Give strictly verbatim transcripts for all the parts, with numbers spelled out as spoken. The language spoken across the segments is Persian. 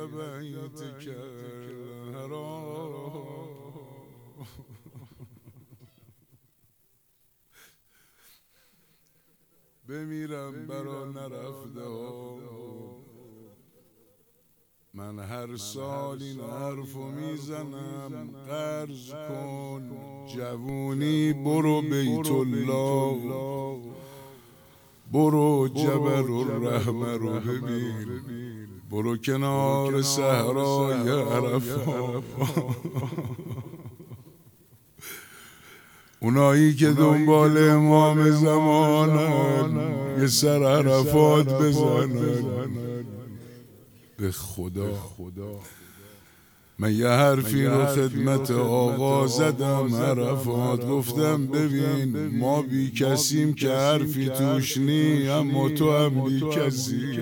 بیتک الحرام. بمیرم برا نرفته ها. من هر سال این حرفو میزنم قرض کن جوونی، برو بیت الله، برو جبل الرحمه رو ببین، برو کنار صحرای عرفات. اونایی که دنبال امام زمانن یه سر عرفات بزنن. به خدا من یه حرفی رو خدمت آقا زدم عرفات، گفتم ببین ما بی کسیم که حرفی توش نی، اما تو هم بی کسی.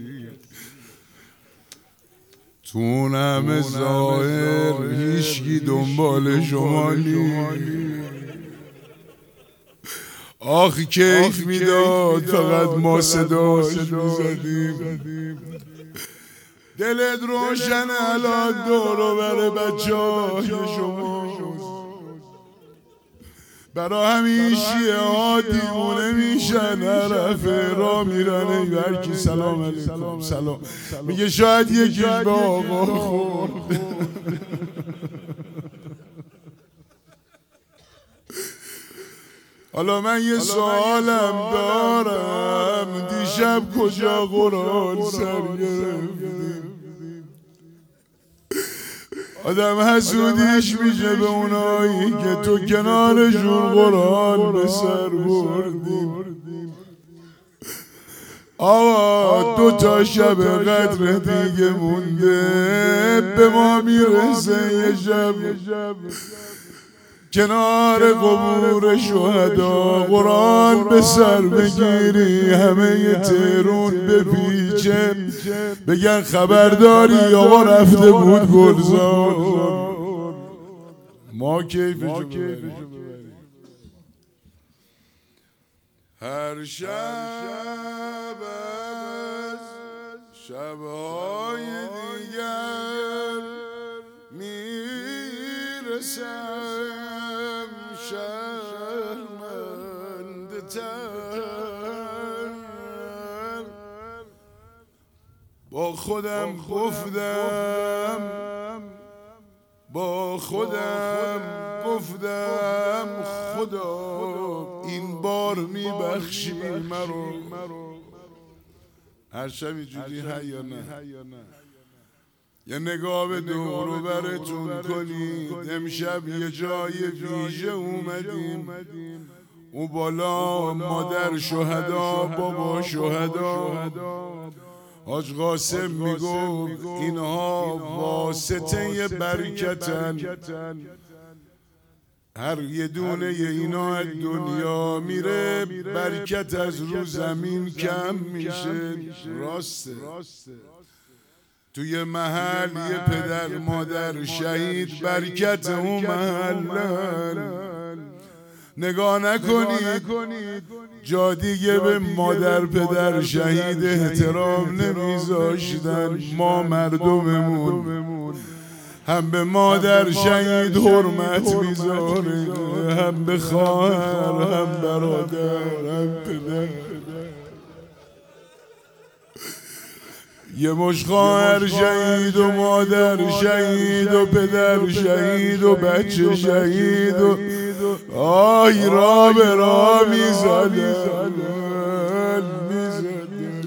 تو اون همه ظاهر هیچکی دنبال شما نی. آخ کیف میداد فقط ما صداش میزدیم. دلت روشن الان دور و بر بچه های شما. برا همین شیعه ها دیوونه میشن، عرف را میرن ای برکی سلام علیکم سلام، میگه شاید یکیش به آقا خورد. حالا من یه سوالم دارم، دیشب کجا قرآن سر گرفتیم؟ آدم حسودیش میشه به اونایی که تو کنارشون قرآن به سر بردیم. آقا دو تا شب قدر دیگه مونده، به ما میرسه یه شب کنار قبور شهدا قرآن به سر بگیری، همه ی تهرون بپیچه بگن خبرداری آقا رفته بود گلزار. ما کیفشو ببریم. هر شب از شبهای دیگر میرسم شرمنده تر، با خودم گفتم با خودم گفتم خدا این بار میبخشی مرو. هر شب اینجوری هی یا نه؟ یه نگاه به دور و برتون کنید. امشب یه جای ویژه اومدیم، اون بالا مادر شهدا بابا شهدا. حاج قاسم میگفت اینها واسطه برکتن، هر یه دونه ی اینا از دنیا میره برکت از رو زمین کم میشه. راسته توی محل یه پدر مادر شهید برکت اون محلن. نگاه نکنید جا دیگه به مادر پدر شهید احترام نمیذاشتن. ما مردممون هم به مادر شهید حرمت میذاره، هم به خواهر هم برادر هم پدر. یه مش خواهر شهید و مادر شهید و پدر شهید و بچه شهید و آی را به را میزدن.